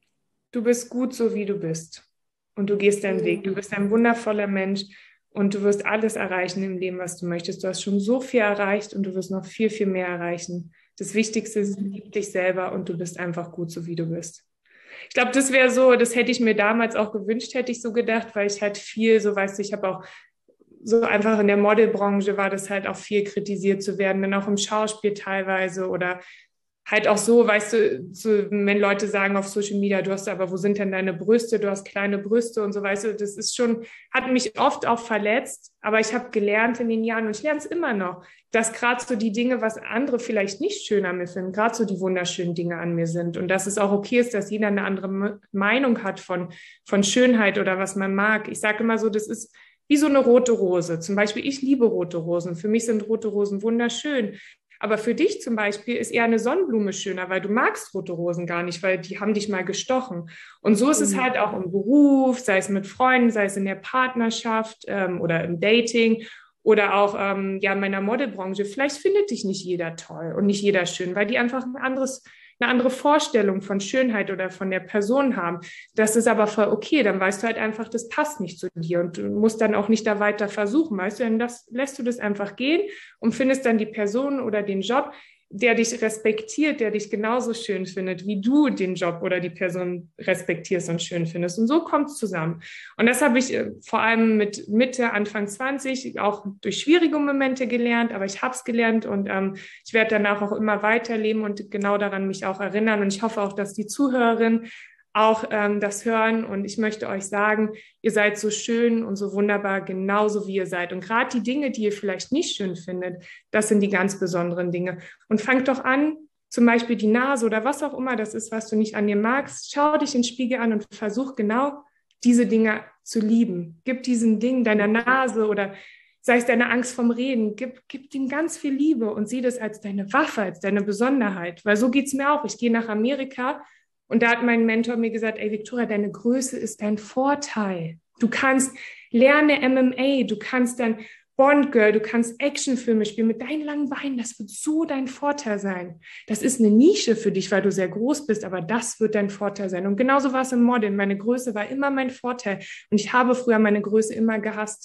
Du bist gut, so wie du bist. Und du gehst deinen mhm. Weg. Du bist ein wundervoller Mensch und du wirst alles erreichen im Leben, was du möchtest. Du hast schon so viel erreicht und du wirst noch viel, viel mehr erreichen. Das Wichtigste ist, lieb dich selber und du bist einfach gut, so wie du bist. Ich glaube, das wäre so, das hätte ich mir damals auch gewünscht, hätte ich so gedacht, weil ich halt viel, so weißt du, ich habe auch so einfach in der Modelbranche war das halt auch viel kritisiert zu werden, dann auch im Schauspiel teilweise oder halt auch so, weißt du, so, wenn Leute sagen auf Social Media, du hast aber, wo sind denn deine Brüste, du hast kleine Brüste und so, weißt du, das ist schon, hat mich oft auch verletzt, aber ich habe gelernt in den Jahren und ich lerne es immer noch, dass gerade so die Dinge, was andere vielleicht nicht schön an mir finden, gerade so die wunderschönen Dinge an mir sind und dass es auch okay ist, dass jeder eine andere Meinung hat von, von Schönheit oder was man mag. Ich sage immer so, das ist wie so eine rote Rose. Zum Beispiel, ich liebe rote Rosen. Für mich sind rote Rosen wunderschön. Aber für dich zum Beispiel ist eher eine Sonnenblume schöner, weil du magst rote Rosen gar nicht, weil die haben dich mal gestochen. Und so ist mhm. es halt auch im Beruf, sei es mit Freunden, sei es in der Partnerschaft ähm, oder im Dating oder auch ähm, ja in meiner Modelbranche. Vielleicht findet dich nicht jeder toll und nicht jeder schön, weil die einfach ein anderes eine andere Vorstellung von Schönheit oder von der Person haben. Das ist aber voll okay, dann weißt du halt einfach, das passt nicht zu dir und du musst dann auch nicht da weiter versuchen, weißt du, dann das, lässt du das einfach gehen und findest dann die Person oder den Job, der dich respektiert, der dich genauso schön findet, wie du den Job oder die Person respektierst und schön findest. Und so kommt es zusammen. Und das habe ich äh, vor allem mit Mitte, Anfang zwanzig auch durch schwierige Momente gelernt, aber ich habe es gelernt und ähm, ich werde danach auch immer weiterleben und genau daran mich auch erinnern. Und ich hoffe auch, dass die Zuhörerinnen auch ähm, das hören und ich möchte euch sagen, ihr seid so schön und so wunderbar, genauso wie ihr seid. Und gerade die Dinge, die ihr vielleicht nicht schön findet, das sind die ganz besonderen Dinge. Und fangt doch an, zum Beispiel die Nase oder was auch immer das ist, was du nicht an dir magst, schau dich in den Spiegel an und versuch genau diese Dinge zu lieben. Gib diesen Dingen deiner Nase oder sei es deine Angst vom Reden, gib, gib dem ganz viel Liebe und sieh das als deine Waffe, als deine Besonderheit. Weil so geht's mir auch. Ich gehe nach Amerika und da hat mein Mentor mir gesagt, ey Victoria, deine Größe ist dein Vorteil. Du kannst lerne M M A, du kannst dann Bond Girl, du kannst Actionfilme spielen mit deinen langen Beinen, das wird so dein Vorteil sein. Das ist eine Nische für dich, weil du sehr groß bist, aber das wird dein Vorteil sein. Und genauso war es im Modeln. Meine Größe war immer mein Vorteil und ich habe früher meine Größe immer gehasst.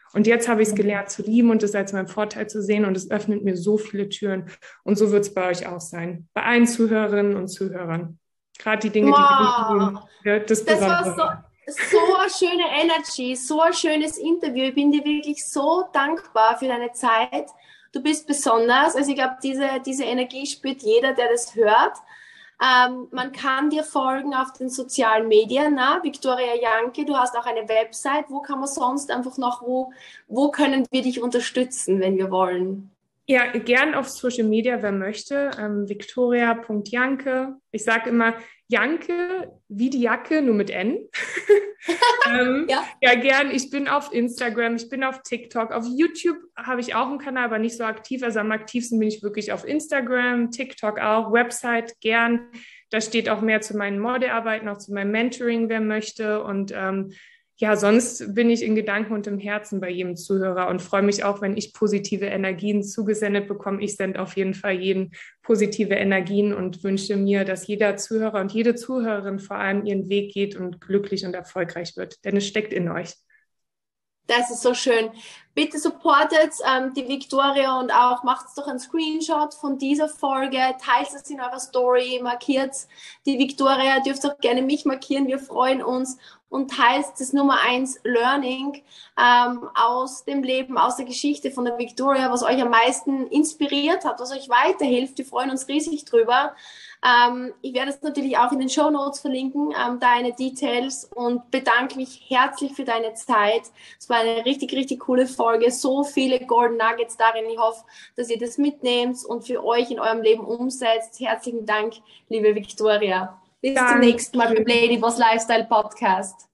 Und jetzt habe ich es gelernt zu lieben und es als meinen Vorteil zu sehen und es öffnet mir so viele Türen. Und so wird es bei euch auch sein. Bei allen Zuhörerinnen und Zuhörern. Gerade die Dinge, wow. die wir das, das war so, so eine schöne Energy, so ein schönes Interview. Ich bin dir wirklich so dankbar für deine Zeit. Du bist besonders. Also ich glaube, diese, diese Energie spürt jeder, der das hört. Ähm, man kann dir folgen auf den sozialen Medien, na? Viktoria Janke, du hast auch eine Website. Wo kann man sonst einfach noch, wo, wo können wir dich unterstützen, wenn wir wollen? Ja, gern auf Social Media, wer möchte. Ähm, viktoria Punkt janke. Ich sage immer Janke wie die Jacke, nur mit N. ähm, ja. ja, gern. Ich bin auf Instagram, ich bin auf TikTok. Auf YouTube habe ich auch einen Kanal, aber nicht so aktiv. Also am aktivsten bin ich wirklich auf Instagram, TikTok auch, Website gern. Da steht auch mehr zu meinen Modelarbeiten, auch zu meinem Mentoring, wer möchte. Und ähm, ja, sonst bin ich in Gedanken und im Herzen bei jedem Zuhörer und freue mich auch, wenn ich positive Energien zugesendet bekomme. Ich sende auf jeden Fall jeden positive Energien und wünsche mir, dass jeder Zuhörer und jede Zuhörerin vor allem ihren Weg geht und glücklich und erfolgreich wird. Denn es steckt in euch. Das ist so schön. Bitte supportet ähm, die Viktoria und auch macht doch einen Screenshot von dieser Folge, teilt es in eurer Story, markiert die Viktoria, dürft auch gerne mich markieren, wir freuen uns und teilt das Nummer eins Learning ähm, aus dem Leben, aus der Geschichte von der Viktoria, was euch am meisten inspiriert hat, was euch weiterhilft. Wir freuen uns riesig drüber. Ähm, ich werde es natürlich auch in den Shownotes verlinken, ähm, deine Details und bedanke mich herzlich für deine Zeit. Es war eine richtig, richtig coole Folge. So viele Golden Nuggets darin. Ich hoffe, dass ihr das mitnehmt und für euch in eurem Leben umsetzt. Herzlichen Dank, liebe Viktoria. Bis Danke. Zum nächsten Mal beim Lady Boss Lifestyle Podcast.